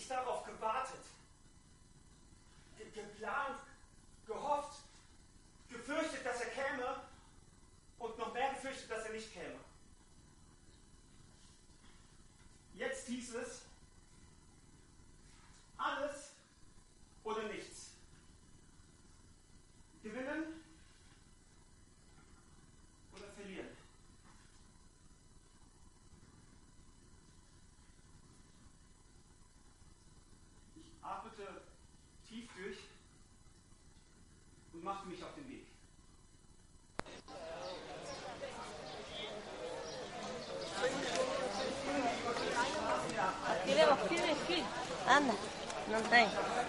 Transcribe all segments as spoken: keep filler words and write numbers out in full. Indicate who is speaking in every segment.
Speaker 1: ich darauf gewartet, ge geplant, gehofft, gefürchtet, dass er käme und noch mehr gefürchtet, dass er nicht käme. Jetzt hieß es, alles oder nichts. Gewinnen oder verlieren. Ich atmete tief durch und machte mich auf den Weg.
Speaker 2: Aquele é o filho, é filho. Anda, não tem.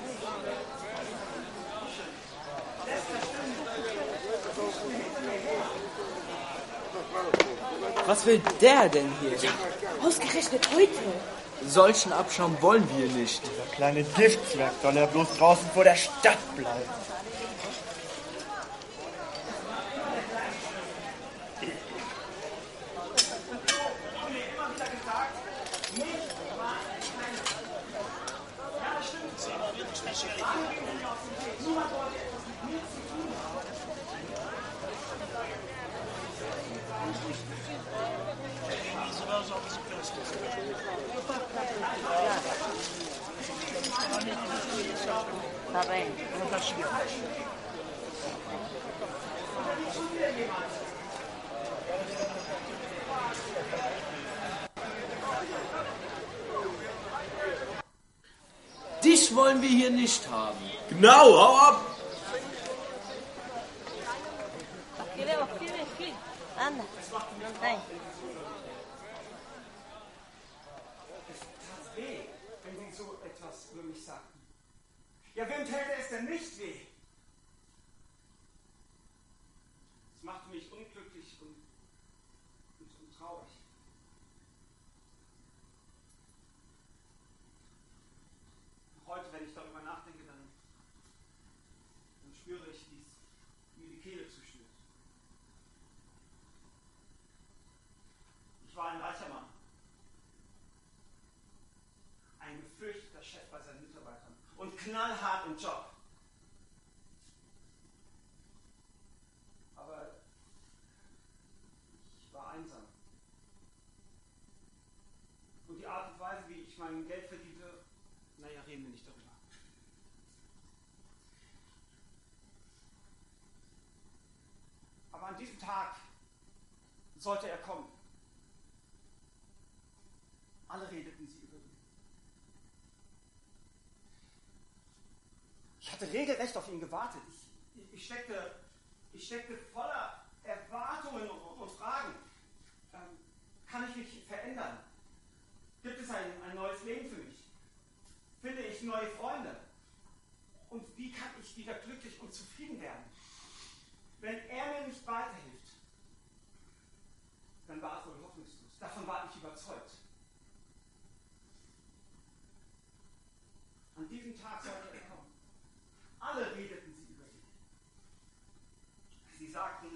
Speaker 3: Was will der denn hier?
Speaker 2: Ja, ausgerechnet heute.
Speaker 3: Solchen Abschaum wollen wir nicht.
Speaker 4: Dieser kleine Giftzwerg soll ja bloß draußen vor der Stadt bleiben.
Speaker 2: Tá bem.
Speaker 3: Dich wollen wir hier nicht haben.
Speaker 5: Genau, hau ab!
Speaker 2: Aquele é o filho, é filho. Anda, não tem.
Speaker 1: Es tat weh, wenn Sie so etwas über mich sagten. Ja, wem täte es denn nicht weh? Es machte mich unglücklich und, und, und traurig. Heute, wenn ich darüber nachdenke, dann, dann spüre ich, wie es mir die Kehle zuschnürt. Ich war ein reicher Mann. Ein gefürchteter Chef bei seinen Mitarbeitern und knallhart im Job. Aber ich war einsam. Und die Art und Weise, wie ich mein Geld verdiente, naja, reden wir nicht darüber. Aber an diesem Tag sollte er kommen. Alle redeten sie über ihn. Ich hatte regelrecht auf ihn gewartet. Ich, ich, steckte, ich steckte voller Erwartungen und, und Fragen. Ähm, kann ich mich verändern? Gibt es ein, ein neues Leben für mich? Finde ich neue Freunde? Und wie kann ich wieder glücklich und zufrieden werden? Wenn er mir nicht weiterhilft, dann war es wohl hoffnungslos. Davon war ich überzeugt. An diesem Tag sollte er kommen. Alle redeten sie über ihn. Sie sagten,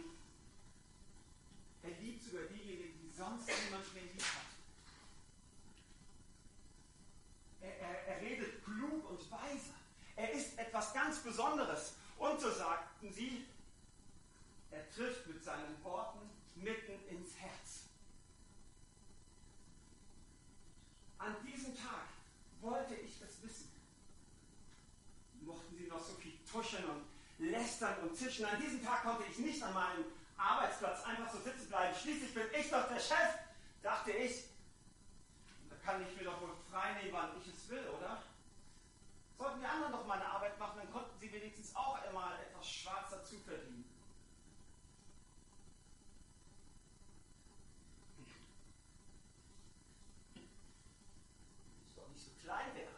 Speaker 1: er liebt sogar diejenigen, die sonst niemand mehr lieb hat. Er, er, er redet klug und weise. Er ist etwas ganz Besonderes. Und so sagten sie, er trifft mit seinen Worten mitten ins Herz. An diesem Tag wollte ich es wissen. Mochten sie noch so viel tuscheln und lästern und zischen. An diesem Tag konnte ich nicht an meinem Arbeitsplatz einfach so sitzen bleiben. Schließlich bin ich doch der Chef, dachte ich. Da kann ich mir doch wohl frei nehmen, wann ich es will, oder? Sollten die anderen doch meine Arbeit machen, dann konnten sie wenigstens auch einmal etwas schwarz dazu verdienen. Wenn ich doch nicht so klein wäre.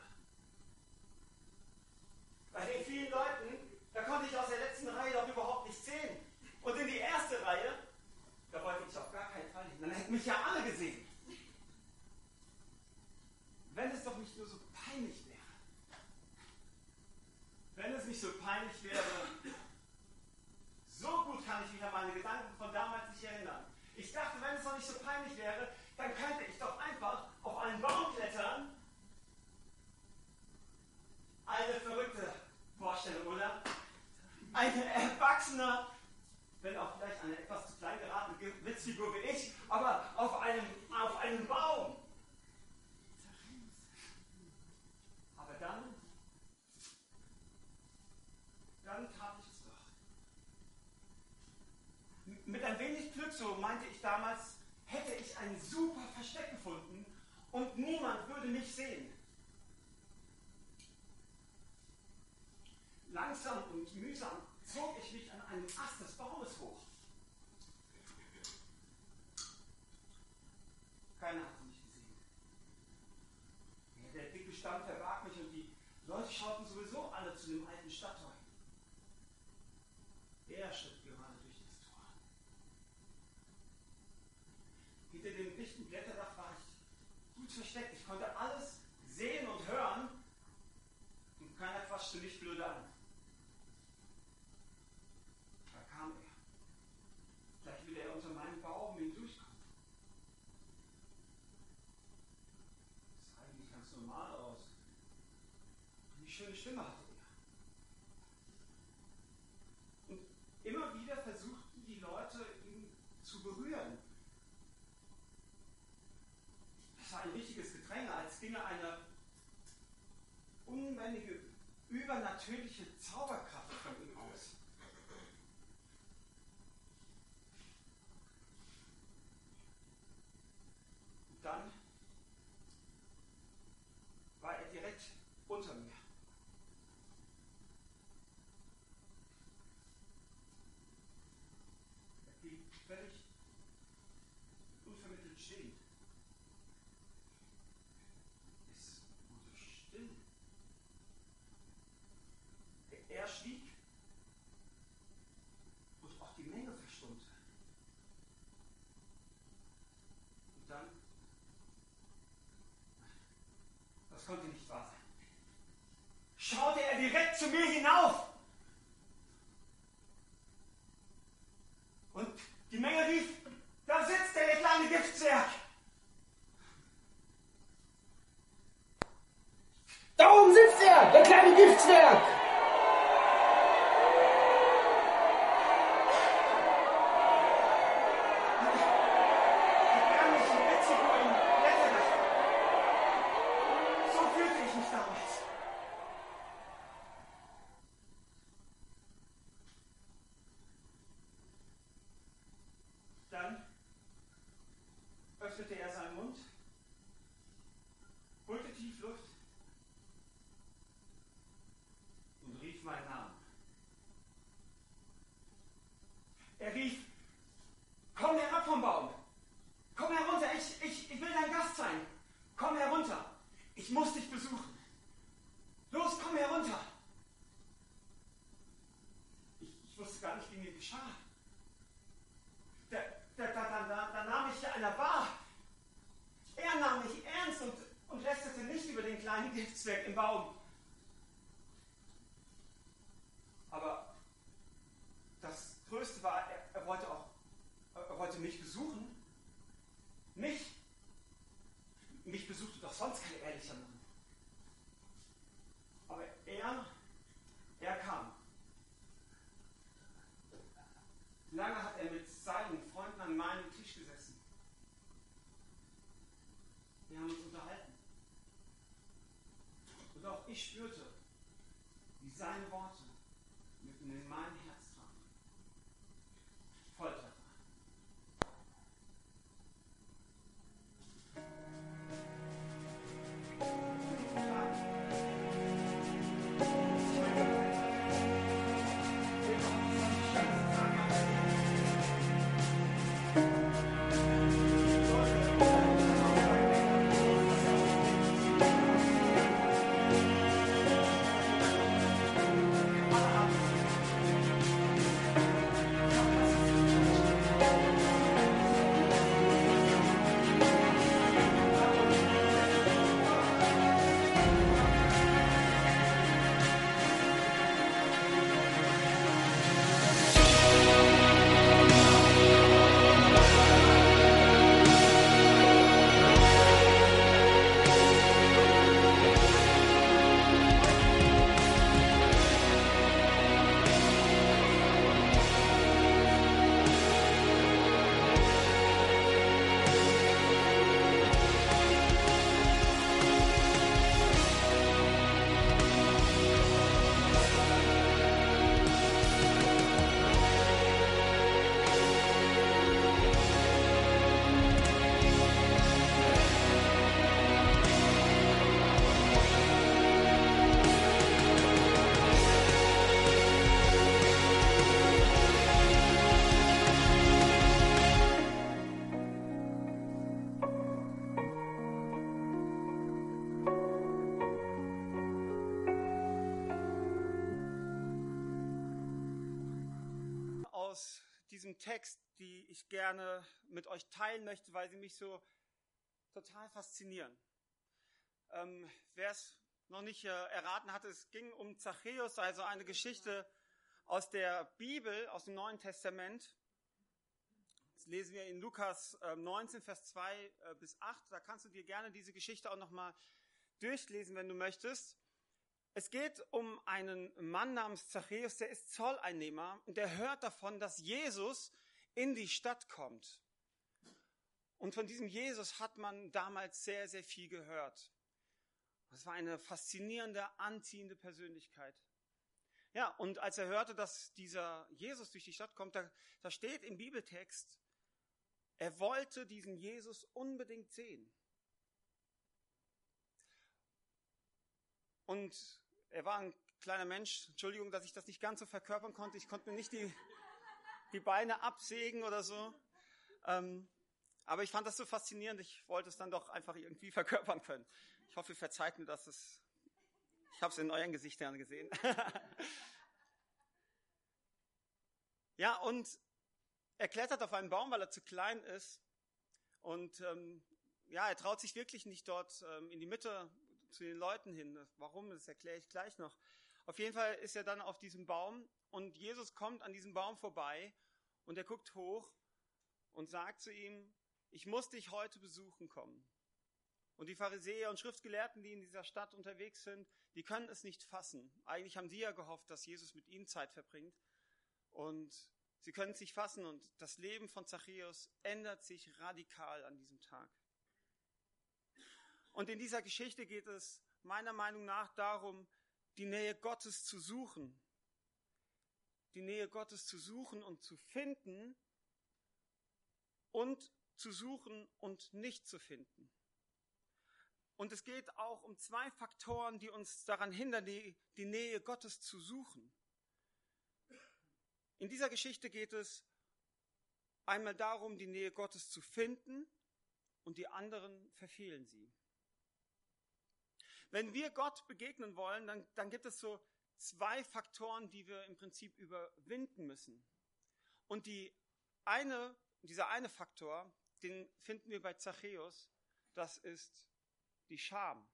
Speaker 1: Bei den vielen Leuten, da konnte ich aus der letzten Reihe doch überhaupt nicht sehen. Und in die erste Reihe, da wollte ich auf gar keinen Fall hin. Dann hätten mich ja alle gesehen. Wenn es doch nicht nur so peinlich wäre. Wenn es nicht so peinlich wäre, so gut kann ich mich an meine Gedanken von damals nicht erinnern. Ich dachte, wenn es doch nicht so peinlich wäre, dann könnte ich doch einfach auf einen Baum klettern so meinte ich damals, hätte ich ein super Versteck gefunden und niemand würde mich sehen. Langsam und mühsam zog ich mich an einen Ast des Baumes hoch. Keiner hatte mich gesehen. Der dicke Stamm verbarg mich und die Leute schauten sowieso alle zu dem alten Stadttor hin. Er schritt gerade durch das Tor. Hinter dem dichten Blätterdach war ich gut versteckt. Ich konnte alles sehen und hören und keiner quatschte mich blöde an. Da kam er. Vielleicht will er unter meinem Baum hindurchkommen. Das sah eigentlich ganz normal aus. Eine schöne Stimme hatte er. Und immer wieder versuchten die Leute, ihn zu berühren. Das war ein richtiges Gedränge, als ginge eine unbändige, übernatürliche Zauberkraft von ihm aus. Und dann war er direkt unter mir. Er blieb völlig unvermittelt stehen. Es wurde still. Er schwieg und auch die Menge verstummte. Und dann, das konnte nicht wahr sein, schaute er direkt zu mir hinauf. Und die Menge rief, da sitzt der, der kleine Giftzwerg.
Speaker 3: Da oben sitzt er, der kleine Giftzwerg!
Speaker 1: Die ärmlichen Witzigen im Blätterdach. So fühlte ich mich damals. Dann öffnete er seinen Mund, holte tief Luft und rief meinen Namen. Er rief, komm herab vom Baum, komm herunter, ich, ich, ich will dein Gast sein, komm herunter, ich muss dich besuchen. Los, komm herunter. Ich, ich wusste gar nicht, wie mir geschah. Da, da, da, da, da nahm ich einer wahr. Er nahm mich ernst und, und lästerte nicht über den kleinen Giftzwerg im Baum. Aber das Größte war, er, er wollte auch, er wollte mich besuchen. Mich? Mich besuchte doch sonst kein ehrlicher Mann. Aber er, er kam. Lange hat er mit seinen Freunden an meinem Tisch gesessen. Wir haben uns unterhalten. Und auch ich spürte, wie seine Worte mitten in mein Herz trafen. Volltreffer. diesem Text, die ich gerne mit euch teilen möchte, weil sie mich so total faszinieren. Ähm, wer es noch nicht äh, erraten hatte, es ging um Zachäus, also eine Geschichte aus der Bibel, aus dem Neuen Testament. Das lesen wir in Lukas äh, neunzehn, Vers zwei äh, bis acht. Da kannst du dir gerne diese Geschichte auch nochmal durchlesen, wenn du möchtest. Es geht um einen Mann namens Zachäus, der ist Zolleinnehmer und der hört davon, dass Jesus in die Stadt kommt. Und von diesem Jesus hat man damals sehr, sehr viel gehört. Das war eine faszinierende, anziehende Persönlichkeit. Ja, und als er hörte, dass dieser Jesus durch die Stadt kommt, da, da steht im Bibeltext, er wollte diesen Jesus unbedingt sehen. Und er war ein kleiner Mensch, Entschuldigung, dass ich das nicht ganz so verkörpern konnte. Ich konnte mir nicht die, die Beine absägen oder so. Ähm, aber ich fand das so faszinierend, ich wollte es dann doch einfach irgendwie verkörpern können. Ich hoffe, ihr verzeiht mir, dass es, ich habe es in euren Gesichtern gesehen. Ja, und er klettert auf einen Baum, weil er zu klein ist. Und ähm, ja, er traut sich wirklich nicht dort ähm, in die Mitte zu den Leuten hin. Warum, das erkläre ich gleich noch. Auf jeden Fall ist er dann auf diesem Baum und Jesus kommt an diesem Baum vorbei und er guckt hoch und sagt zu ihm, ich muss dich heute besuchen kommen. Und die Pharisäer und Schriftgelehrten, die in dieser Stadt unterwegs sind, die können es nicht fassen. Eigentlich haben die ja gehofft, dass Jesus mit ihnen Zeit verbringt. Und sie können es nicht fassen und das Leben von Zachäus ändert sich radikal an diesem Tag. Und in dieser Geschichte geht es meiner Meinung nach darum, die Nähe Gottes zu suchen. Die Nähe Gottes zu suchen und zu finden und zu suchen und nicht zu finden. Und es geht auch um zwei Faktoren, die uns daran hindern, die, die Nähe Gottes zu suchen. In dieser Geschichte geht es einmal darum, die Nähe Gottes zu finden und die anderen verfehlen sie. Wenn wir Gott begegnen wollen, dann, dann gibt es so zwei Faktoren, die wir im Prinzip überwinden müssen. Und die eine, dieser eine Faktor, den finden wir bei Zachäus, das ist die Scham.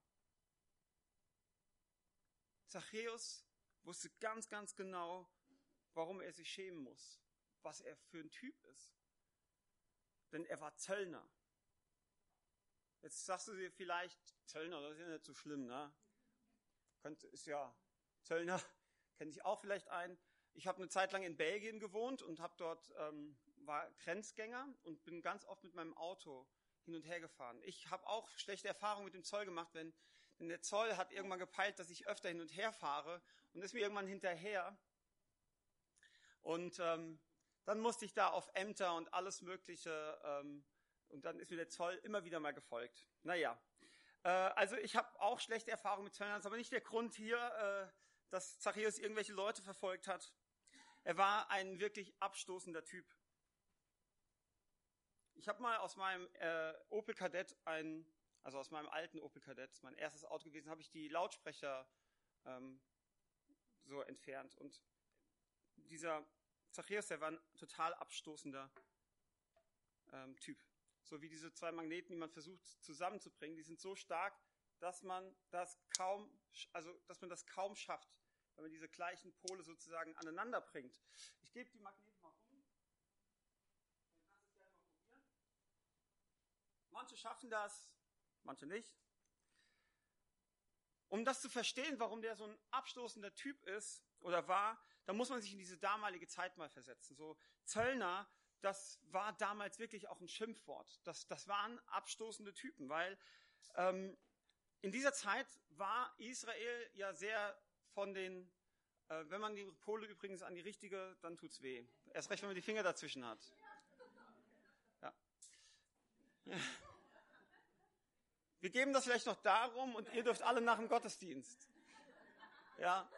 Speaker 1: Zachäus wusste ganz, ganz genau, warum er sich schämen muss, was er für ein Typ ist. Denn er war Zöllner. Jetzt sagst du dir vielleicht, Zöllner, das ist ja nicht so schlimm, ne? Könnte, ist ja, Zöllner, kenne ich auch vielleicht einen. Ich habe eine Zeit lang in Belgien gewohnt und habe dort, ähm, war Grenzgänger und bin ganz oft mit meinem Auto hin und her gefahren. Ich habe auch schlechte Erfahrungen mit dem Zoll gemacht, wenn, denn der Zoll hat irgendwann gepeilt, dass ich öfter hin und her fahre und ist mir irgendwann hinterher. Und ähm, dann musste ich da auf Ämter und alles Mögliche ähm, und dann ist mir der Zoll immer wieder mal gefolgt. Naja, äh, also ich habe auch schlechte Erfahrungen mit Zöllnern, das ist aber nicht der Grund hier, äh, dass Zachäus irgendwelche Leute verfolgt hat. Er war ein wirklich abstoßender Typ. Ich habe mal aus meinem äh, Opel Kadett, ein, also aus meinem alten Opel Kadett, mein erstes Auto gewesen, habe ich die Lautsprecher ähm, so entfernt und dieser Zachäus, der war ein total abstoßender ähm, Typ. So wie diese zwei Magneten, die man versucht zusammenzubringen, die sind so stark, dass man das kaum, also dass man das kaum schafft, wenn man diese gleichen Pole sozusagen aneinander bringt. Ich gebe die Magneten mal um. Dann kannst du es gerne mal probieren. Manche schaffen das, manche nicht. Um das zu verstehen, warum der so ein abstoßender Typ ist oder war, da muss man sich in diese damalige Zeit mal versetzen. So Zöllner, das war damals wirklich auch ein Schimpfwort. Das, das waren abstoßende Typen, weil ähm, in dieser Zeit war Israel ja sehr von den, äh, wenn man die Pole übrigens an die richtige, dann tut's weh. Erst recht, wenn man die Finger dazwischen hat. Ja. Wir geben das vielleicht noch darum und ihr dürft alle nach dem Gottesdienst. Ja.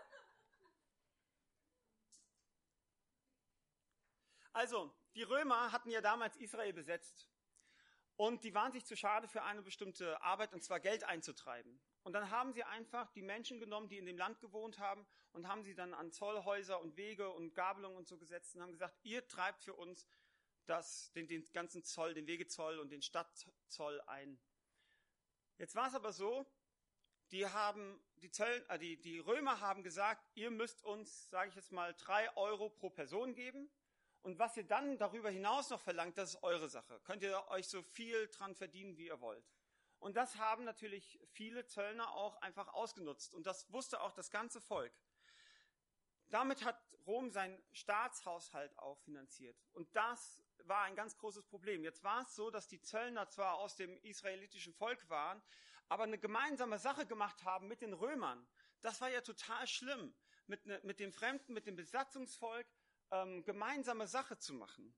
Speaker 1: Also, die Römer hatten ja damals Israel besetzt. Und die waren sich zu schade für eine bestimmte Arbeit, und zwar Geld einzutreiben. Und dann haben sie einfach die Menschen genommen, die in dem Land gewohnt haben, und haben sie dann an Zollhäuser und Wege und Gabelungen und so gesetzt und haben gesagt, ihr treibt für uns das, den, den ganzen Zoll, den Wegezoll und den Stadtzoll ein. Jetzt war es aber so, die haben, die, Zöll, äh, die, die Römer haben gesagt, ihr müsst uns, sage ich jetzt mal, drei Euro pro Person geben. Und was ihr dann darüber hinaus noch verlangt, das ist eure Sache. Könnt ihr euch so viel dran verdienen, wie ihr wollt. Und das haben natürlich viele Zöllner auch einfach ausgenutzt. Und das wusste auch das ganze Volk. Damit hat Rom seinen Staatshaushalt auch finanziert. Und das war ein ganz großes Problem. Jetzt war es so, dass die Zöllner zwar aus dem israelitischen Volk waren, aber eine gemeinsame Sache gemacht haben mit den Römern. Das war ja total schlimm, mit, ne, mit den Fremden, mit dem Besatzungsvolk ähm, gemeinsame Sache zu machen.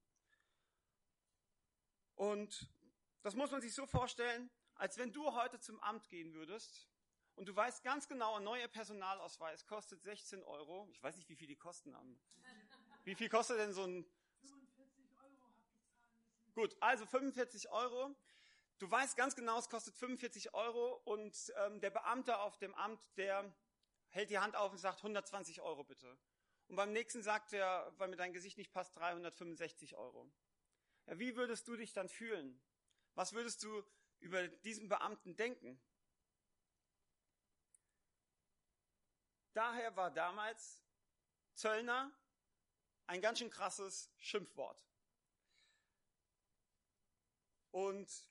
Speaker 1: Und das muss man sich so vorstellen, als wenn du heute zum Amt gehen würdest und du weißt ganz genau, ein neuer Personalausweis kostet sechzehn Euro. Ich weiß nicht, wie viel die kosten haben. Wie viel kostet denn so ein...
Speaker 3: fünfundvierzig Euro habe ich zahlen müssen.
Speaker 1: Gut, also fünfundvierzig Euro. Du weißt ganz genau, es kostet fünfundvierzig Euro und ähm, der Beamte auf dem Amt, der hält die Hand auf und sagt hundertzwanzig Euro bitte. Und beim nächsten sagt er, weil mir dein Gesicht nicht passt, dreihundertfünfundsechzig Euro. Ja, wie würdest du dich dann fühlen? Was würdest du über diesen Beamten denken? Daher war damals Zöllner ein ganz schön krasses Schimpfwort. Und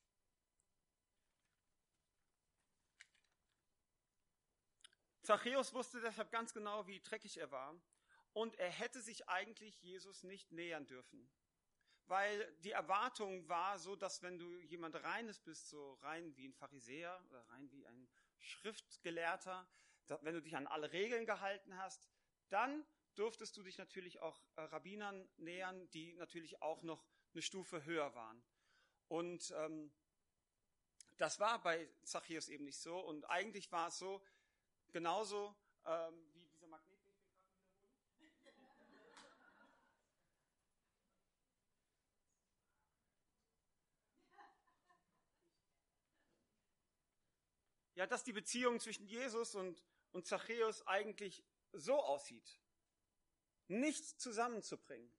Speaker 1: Zachäus wusste deshalb ganz genau, wie dreckig er war. Und er hätte sich eigentlich Jesus nicht nähern dürfen. Weil die Erwartung war so, dass wenn du jemand Reines bist, so rein wie ein Pharisäer oder rein wie ein Schriftgelehrter, wenn du dich an alle Regeln gehalten hast, dann durftest du dich natürlich auch Rabbinern nähern, die natürlich auch noch eine Stufe höher waren. Und ähm, das war bei Zachäus eben nicht so. Und eigentlich war es so, genauso ähm, wie dieser Magnet, den ich mir gerade wiederhole. Ja, dass die Beziehung zwischen Jesus und, und Zachäus eigentlich so aussieht. Nichts zusammenzubringen.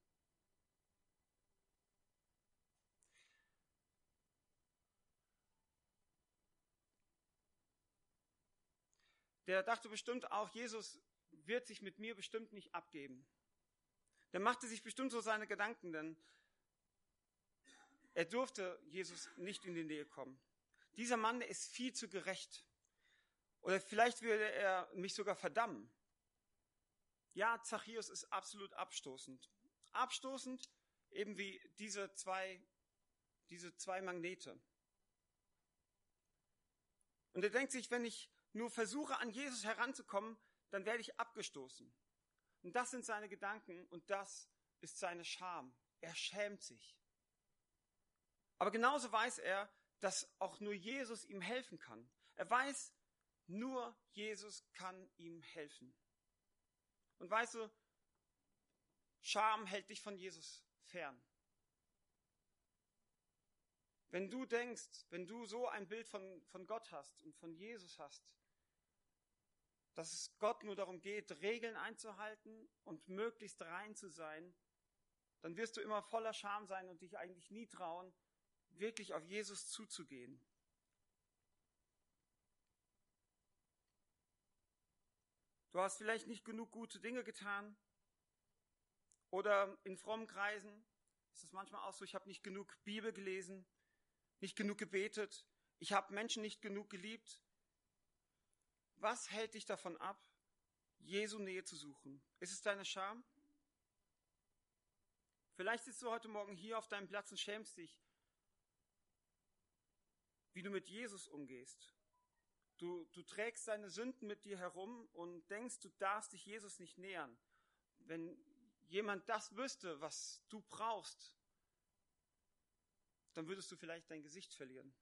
Speaker 1: Der dachte bestimmt auch, Jesus wird sich mit mir bestimmt nicht abgeben. Der machte sich bestimmt so seine Gedanken, denn er durfte Jesus nicht in die Nähe kommen. Dieser Mann, der ist viel zu gerecht. Oder vielleicht würde er mich sogar verdammen. Ja, Zachäus ist absolut abstoßend. Abstoßend, eben wie diese zwei, diese zwei Magnete. Und er denkt sich, wenn ich nur versuche, an Jesus heranzukommen, dann werde ich abgestoßen. Und das sind seine Gedanken und das ist seine Scham. Er schämt sich. Aber genauso weiß er, dass auch nur Jesus ihm helfen kann. Er weiß, nur Jesus kann ihm helfen. Und weißt du, Scham hält dich von Jesus fern. Wenn du denkst, wenn du so ein Bild von, von Gott hast und von Jesus hast, dass es Gott nur darum geht, Regeln einzuhalten und möglichst rein zu sein, dann wirst du immer voller Scham sein und dich eigentlich nie trauen, wirklich auf Jesus zuzugehen. Du hast vielleicht nicht genug gute Dinge getan oder in frommen Kreisen ist es manchmal auch so, ich habe nicht genug Bibel gelesen, nicht genug gebetet, ich habe Menschen nicht genug geliebt. Was hält dich davon ab, Jesu Nähe zu suchen? Ist es deine Scham? Vielleicht sitzt du heute Morgen hier auf deinem Platz und schämst dich, wie du mit Jesus umgehst. Du, du trägst deine Sünden mit dir herum und denkst, du darfst dich Jesus nicht nähern. Wenn jemand das wüsste, was du brauchst, dann würdest du vielleicht dein Gesicht verlieren.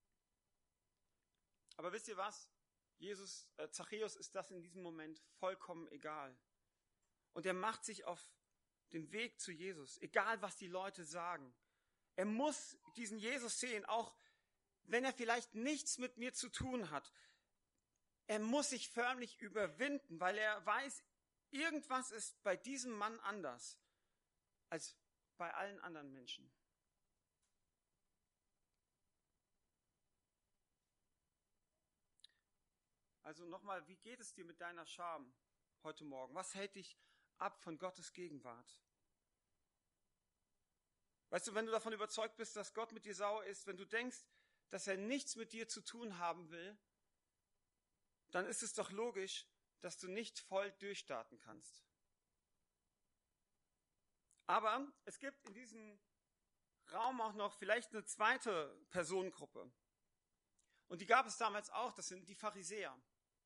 Speaker 1: Aber wisst ihr was? Jesus, äh, Zachäus ist das in diesem Moment vollkommen egal. Und er macht sich auf den Weg zu Jesus, egal was die Leute sagen. Er muss diesen Jesus sehen, auch wenn er vielleicht nichts mit mir zu tun hat. Er muss sich förmlich überwinden, weil er weiß, irgendwas ist bei diesem Mann anders als bei allen anderen Menschen. Also nochmal, wie geht es dir mit deiner Scham heute Morgen? Was hält dich ab von Gottes Gegenwart? Weißt du, wenn du davon überzeugt bist, dass Gott mit dir sauer ist, wenn du denkst, dass er nichts mit dir zu tun haben will, dann ist es doch logisch, dass du nicht voll durchstarten kannst. Aber es gibt in diesem Raum auch noch vielleicht eine zweite Personengruppe. Und die gab es damals auch, das sind die Pharisäer.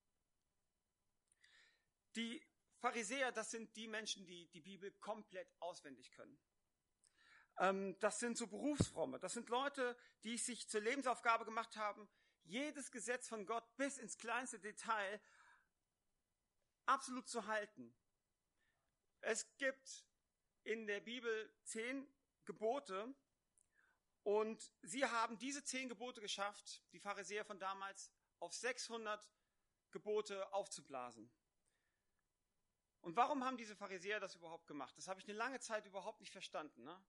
Speaker 1: Die Pharisäer, das sind die Menschen, die die Bibel komplett auswendig können. Das sind so Berufsfromme, das sind Leute, die sich zur Lebensaufgabe gemacht haben, jedes Gesetz von Gott bis ins kleinste Detail absolut zu halten. Es gibt in der Bibel zehn Gebote und sie haben diese zehn Gebote geschafft, die Pharisäer von damals, auf sechshundert Gebote aufzublasen. Und warum haben diese Pharisäer das überhaupt gemacht? Das habe ich eine lange Zeit überhaupt nicht verstanden. Ne?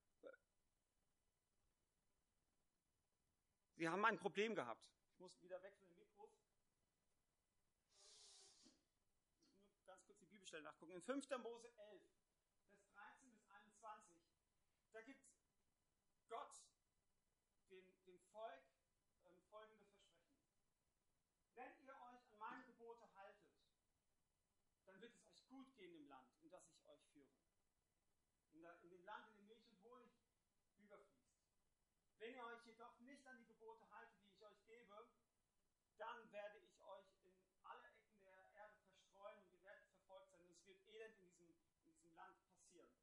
Speaker 1: Sie haben ein Problem gehabt. Ich muss wieder weg von den Mikros. Ich muss nur ganz kurz die Bibelstelle nachgucken. In fünfter Mose elf, Vers dreizehn bis einundzwanzig, da gibt Gott dem, dem Volk ähm, folgendes Versprechen. Wenn ihr euch an meine Gebote haltet, dann wird es euch gut gehen im Land, in das ich euch führe. In, der, in dem Land, in dem Milch und Honig überfließt. Wenn ihr euch jedoch nicht an die Gebote haltet, die ich euch gebe, dann werde ich euch in alle Ecken der Erde verstreuen und ihr werdet verfolgt sein. Und es wird Elend in diesem, in diesem Land passieren.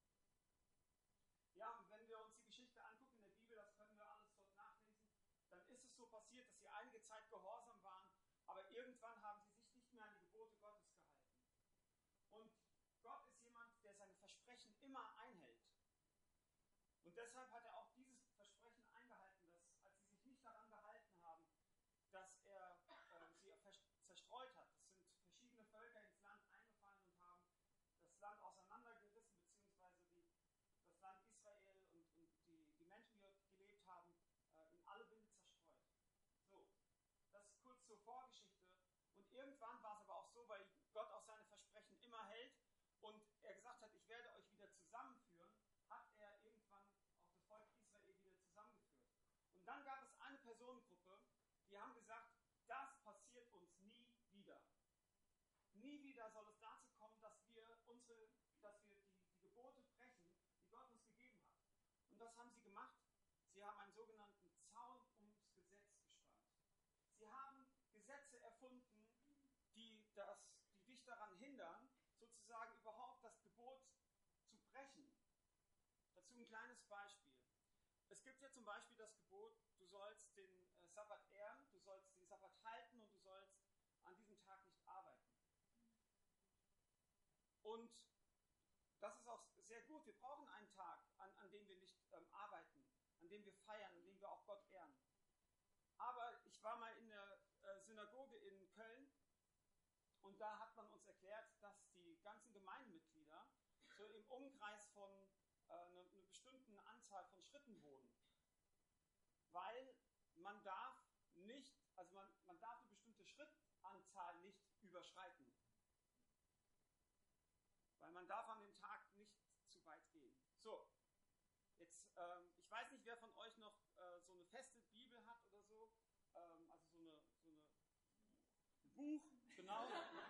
Speaker 1: Ja, und wenn wir uns die Geschichte angucken in der Bibel, das können wir alles dort nachlesen, dann ist es so passiert, dass sie einige Zeit gehorsam waren, aber irgendwann haben sie sich nicht mehr an die Gebote Gottes gehalten. Und Gott ist jemand, der seine Versprechen immer einhält. Und deshalb hat er auch dieses Versprechen eingehalten, dass, als sie sich nicht daran gehalten haben, dass er äh, sie zerstreut hat. Es sind verschiedene Völker ins Land eingefallen und haben das Land auseinandergerissen, beziehungsweise die, das Land Israel und, und die, die Menschen, die dort gelebt haben, äh, in alle Winde zerstreut. So, das ist kurz zur Vorgeschichte. Und irgendwann war es aber auch so, weil Gott auch seine Versprechen immer hält und er gesagt hat, ich werde euch wieder zusammenführen, hat er irgendwann auch das Volk Israel wieder zusammengeführt. Und dann gab es eine Personengruppe, die haben gesagt, das passiert uns nie wieder. Nie wieder soll es dazu kommen, dass wir, unsere, dass wir die, die Gebote brechen, die Gott uns gegeben hat. Und das haben sie gemacht. Sie haben einen sogenannten Zaun ums Gesetz gespannt. Sie haben Gesetze erfunden, die, das, die dich daran hindern, sozusagen überhaupt das Gebot zu brechen. Dazu ein kleines Beispiel. Es gibt ja zum Beispiel das Gebot, du sollst den äh, Sabbat ehren, du sollst den Sabbat halten und du sollst an diesem Tag nicht arbeiten. Und das ist auch sehr gut. Wir brauchen einen Tag, an, an dem wir nicht ähm, arbeiten, an dem wir feiern, an dem wir auch Gott ehren. Aber ich war mal in der äh, Synagoge in Köln und da hat man uns erklärt, dass die ganzen Gemeindemitglieder so im Umkreis von äh, einer, einer bestimmten Anzahl von Schritten wohnen. Weil man darf nicht, also man, man darf eine bestimmte Schrittanzahl nicht überschreiten. Weil man darf an dem Tag nicht zu weit gehen. So, jetzt, ähm, ich weiß nicht, wer von euch noch äh, so eine feste Bibel hat oder so. Ähm, also so eine, so eine ein Buch, genau.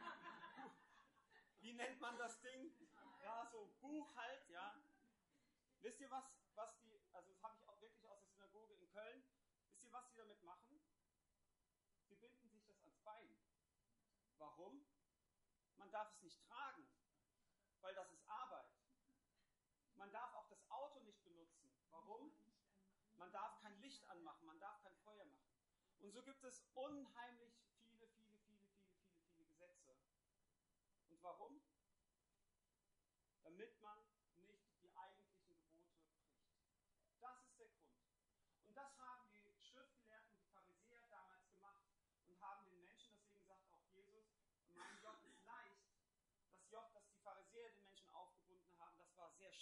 Speaker 1: Wie nennt man das Ding? Ja, so Buch halt, ja. Wisst ihr was, was die, also das habe ich auch wirklich aus der Synagoge in Köln, wisst ihr, was die damit machen? Sie binden sich das ans Bein. Warum? Man darf es nicht tragen, weil das ist Arbeit. Man darf auch das Auto nicht benutzen. Warum? Man darf kein Licht anmachen, man darf kein Feuer machen. Und so gibt es unheimlich viele, viele, viele, viele, viele, viele Gesetze. Und warum? Damit man nicht die eigentlichen Gebote bricht. Das ist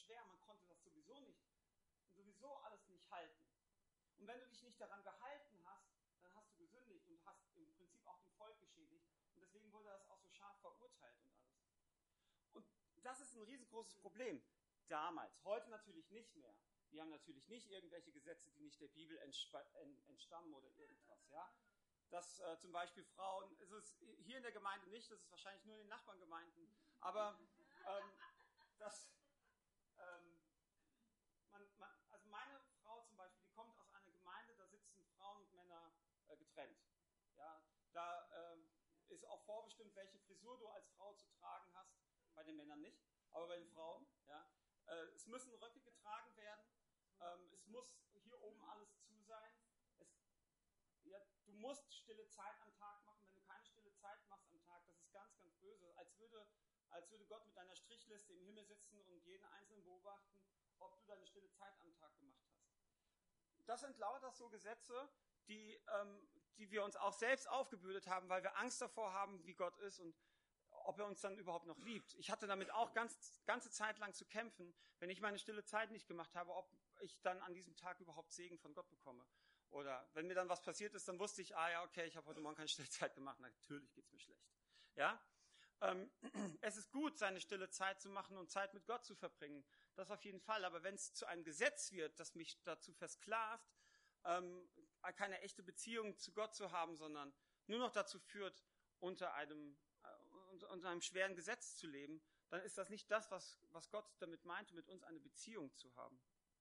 Speaker 1: schwer, man konnte das sowieso nicht, sowieso alles nicht halten. Und wenn du dich nicht daran gehalten hast, dann hast du gesündigt und hast im Prinzip auch dem Volk geschädigt. Und deswegen wurde das auch so scharf verurteilt und alles. Und das ist ein riesengroßes Problem. Damals, heute natürlich nicht mehr. Die haben natürlich nicht irgendwelche Gesetze, die nicht der Bibel entstammen oder irgendwas. Ja? Dass äh, zum Beispiel Frauen, es ist hier in der Gemeinde nicht, das ist wahrscheinlich nur in den Nachbargemeinden, aber ähm, das, ähm, man, man, also meine Frau zum Beispiel, die kommt aus einer Gemeinde, da sitzen Frauen und Männer äh, getrennt. Ja? Da ähm, ist auch vorbestimmt, welche Frisur du als Frau zu tragen hast, bei den Männern nicht, aber bei den Frauen. Ja? Äh, es müssen Röcke getragen werden, ähm, es muss hier oben alles zu sein. Es, ja, du musst stille Zeit am Tag machen. Wenn du keine stille Zeit machst am Tag, das ist ganz, ganz böse. Als würde, als würde Gott mit einer Strichliste im Himmel sitzen und jeden Einzelnen beobachten, ob du deine stille Zeit am Tag gemacht hast. Das sind lauter so Gesetze, die, ähm, die wir uns auch selbst aufgebürdet haben, weil wir Angst davor haben, wie Gott ist und ob er uns dann überhaupt noch liebt. Ich hatte damit auch ganz ganze Zeit lang zu kämpfen, wenn ich meine stille Zeit nicht gemacht habe, ob ich dann an diesem Tag überhaupt Segen von Gott bekomme. Oder wenn mir dann was passiert ist, dann wusste ich, ah ja, okay, ich habe heute Morgen keine stille Zeit gemacht. Natürlich geht's mir schlecht. Ja, ähm, es ist gut, seine stille Zeit zu machen und Zeit mit Gott zu verbringen. Das auf jeden Fall. Aber wenn es zu einem Gesetz wird, das mich dazu versklavt, ähm, keine echte Beziehung zu Gott zu haben, sondern nur noch dazu führt, unter einem unter einem schweren Gesetz zu leben, dann ist das nicht das, was, was Gott damit meinte, mit uns eine Beziehung zu haben.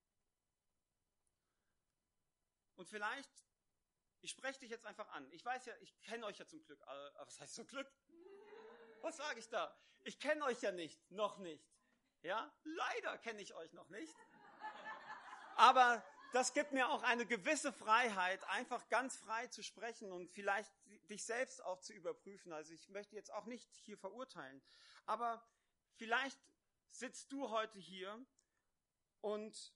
Speaker 1: Und vielleicht, ich spreche dich jetzt einfach an. Ich weiß ja, ich kenne euch ja zum Glück alle. Aber was heißt so Glück? Was sage ich da? Ich kenne euch ja nicht, noch nicht. Ja, leider kenne ich euch noch nicht. Aber das gibt mir auch eine gewisse Freiheit, einfach ganz frei zu sprechen und vielleicht dich selbst auch zu überprüfen. Also ich möchte jetzt auch nicht hier verurteilen. Aber vielleicht sitzt du heute hier und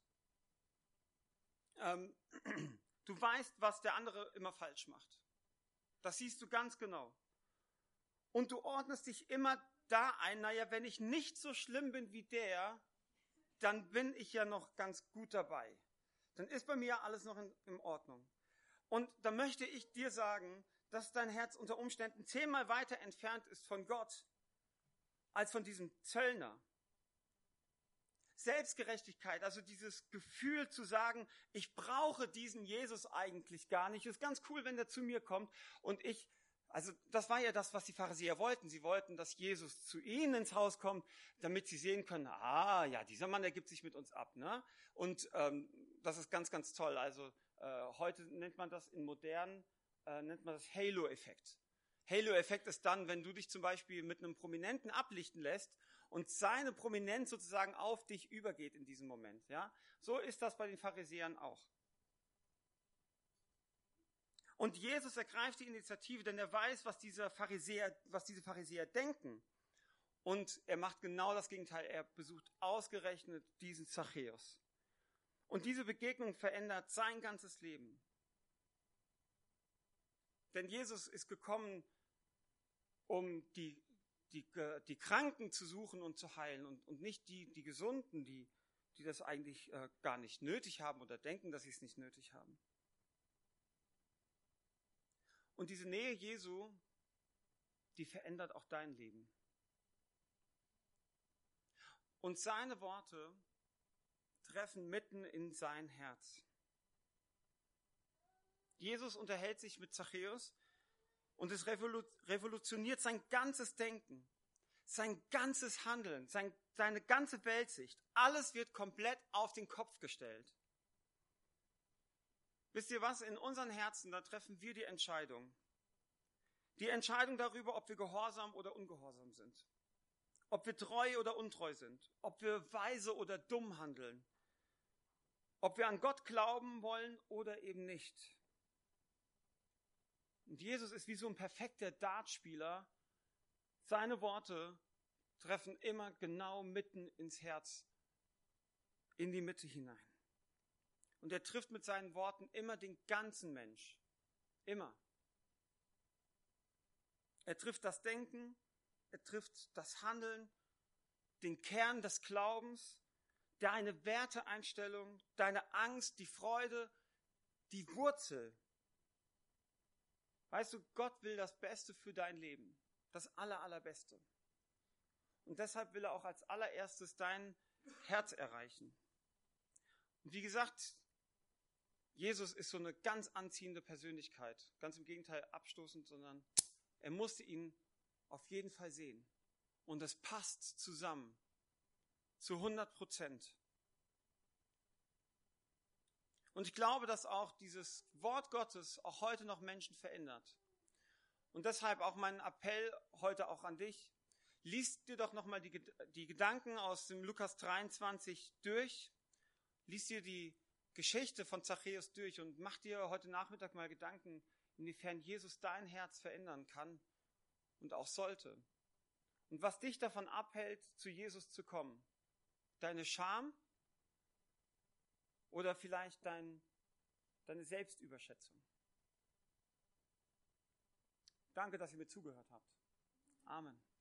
Speaker 1: ähm, du weißt, was der andere immer falsch macht. Das siehst du ganz genau. Und du ordnest dich immer da ein, naja, wenn ich nicht so schlimm bin wie der, dann bin ich ja noch ganz gut dabei. Dann ist bei mir alles noch in, in Ordnung. Und da möchte ich dir sagen, dass dein Herz unter Umständen zehnmal weiter entfernt ist von Gott, als von diesem Zöllner. Selbstgerechtigkeit, also dieses Gefühl zu sagen, ich brauche diesen Jesus eigentlich gar nicht. Ist ganz cool, wenn der zu mir kommt und ich, also das war ja das, was die Pharisäer wollten. Sie wollten, dass Jesus zu ihnen ins Haus kommt, damit sie sehen können, ah ja, dieser Mann, der gibt sich mit uns ab. Ne? Und ähm, das ist ganz, ganz toll. Also äh, heute nennt man das in modernen, äh, nennt man das Halo-Effekt. Halo-Effekt ist dann, wenn du dich zum Beispiel mit einem Prominenten ablichten lässt und seine Prominenz sozusagen auf dich übergeht in diesem Moment. Ja? So ist das bei den Pharisäern auch. Und Jesus ergreift die Initiative, denn er weiß, was diese Pharisäer, was diese Pharisäer denken. Und er macht genau das Gegenteil. Er besucht ausgerechnet diesen Zachäus. Und diese Begegnung verändert sein ganzes Leben. Denn Jesus ist gekommen, um die, die, die Kranken zu suchen und zu heilen und, und nicht die, die Gesunden, die, die das eigentlich äh, gar nicht nötig haben oder denken, dass sie es nicht nötig haben. Und diese Nähe Jesu, die verändert auch dein Leben. Und seine Worte treffen mitten in sein Herz. Jesus unterhält sich mit Zachäus und es revolutioniert sein ganzes Denken, sein ganzes Handeln, sein, seine ganze Weltsicht. Alles wird komplett auf den Kopf gestellt. Wisst ihr was? In unseren Herzen, da treffen wir die Entscheidung. Die Entscheidung darüber, ob wir gehorsam oder ungehorsam sind. Ob wir treu oder untreu sind. Ob wir weise oder dumm handeln. Ob wir an Gott glauben wollen oder eben nicht. Und Jesus ist wie so ein perfekter Dartspieler. Seine Worte treffen immer genau mitten ins Herz, in die Mitte hinein. Und er trifft mit seinen Worten immer den ganzen Mensch. Immer. Er trifft das Denken, er trifft das Handeln, den Kern des Glaubens, deine Werteeinstellung, deine Angst, die Freude, die Wurzel. Weißt du, Gott will das Beste für dein Leben. Das aller, allerbeste. Und deshalb will er auch als allererstes dein Herz erreichen. Und wie gesagt, Jesus ist so eine ganz anziehende Persönlichkeit. Ganz im Gegenteil abstoßend, sondern er musste ihn auf jeden Fall sehen. Und es passt zusammen. Zu hundert Prozent. Und ich glaube, dass auch dieses Wort Gottes auch heute noch Menschen verändert. Und deshalb auch mein Appell heute auch an dich. Lies dir doch nochmal die, die Gedanken aus dem Lukas dreiundzwanzig durch. Lies dir die Geschichte von Zachäus durch und mach dir heute Nachmittag mal Gedanken, inwiefern Jesus dein Herz verändern kann und auch sollte. Und was dich davon abhält, zu Jesus zu kommen. Deine Scham oder vielleicht dein, deine Selbstüberschätzung. Danke, dass ihr mir zugehört habt. Amen.